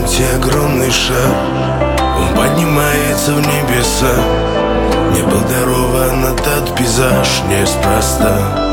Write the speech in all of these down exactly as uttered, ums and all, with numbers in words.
пути огромный шаг, он поднимается в небеса. Мне был дарован этот пейзаж неспроста.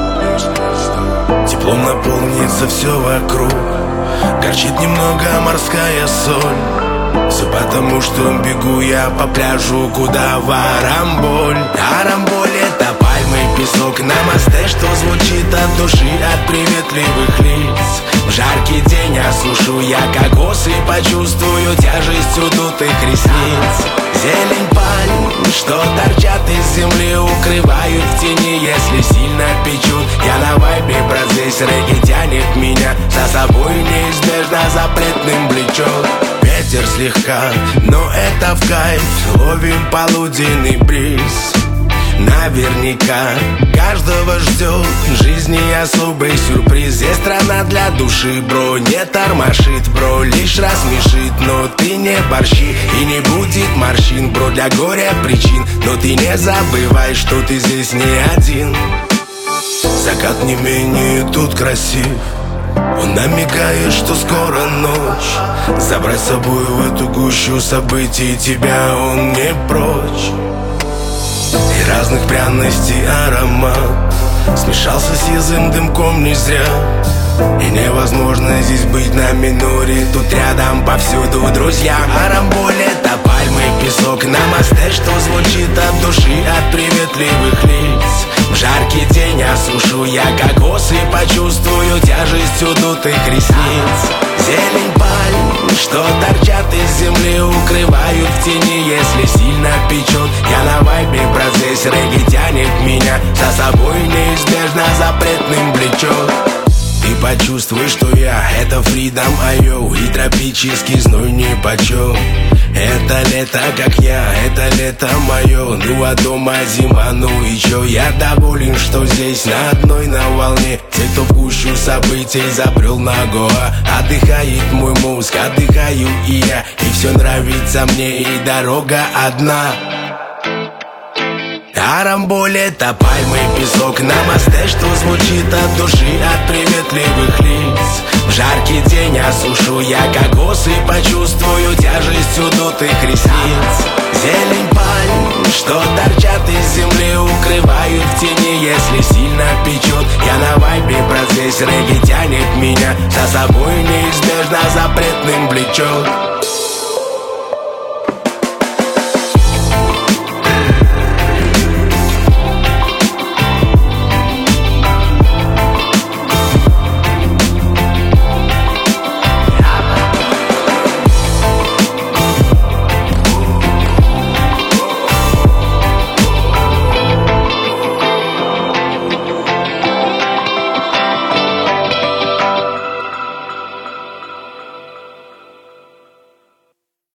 Теплом наполнится все вокруг, горчит немного морская соль. Все потому, что бегу я по пляжу, куда в Арамболь. Арамболь — это пальмы, песок, намасте, что звучит от души, от приветливых лиц. В жаркий день осушу я кокос и почувствую тяжесть удутых ресниц. Зелень пальм, что торчат из земли, укрывают в тени, если сильно печут. Я на вайбе, брат, здесь регги тянет меня за собой, неизбежно запретным влечет. Ветер слегка, но это в кайф, ловим полуденный бриз. Наверняка каждого ждет в жизни особый сюрприз. Здесь страна для души, бро, не тормошит, бро, лишь рассмешит. Но ты не борщи и не будет морщин, бро, для горя причин. Но ты не забывай, что ты здесь не один. Закат не менее тут красив, он намекает, что скоро ночь. Забрать с собой в эту гущу событий тебя он не прочь. И разных пряностей аромат смешался с язым дымком не зря. И невозможно здесь быть на миноре, тут рядом повсюду друзья. Арамболь — это пальмы, песок, намасте, что звучит от души, от приветливых лиц. В жаркий день осушу я кокос и почувствую тяжесть удутых ресниц. Зелень пальм, что торчат из земли, укрывают в тени, если сильно печет. Я на вайбе, брат, здесь регги тянет меня за собой, неизбежно запретным влечет. Ты почувствуй, что я — это фридом, айоу, и тропический зной нипочем. Это лето, как я, это лето мое. Ну а дома зима, ну и чё? Я доволен, что здесь на одной на волне. Те, кто в гущу событий забрел на Гоа. Отдыхает мой мозг, отдыхаю и я. И все нравится мне, и дорога одна. Арамболь — это пальмы, песок, намасте, что звучит от души, от приветливых лиц. В жаркий день осушу я кокос и почувствую тяжесть удутых ресниц. Зелень пальм, что торчат из земли, укрывают в тени, если сильно печет. Я на вайбе, брат, здесь регги тянет меня за собой, неизбежно запретным влечет.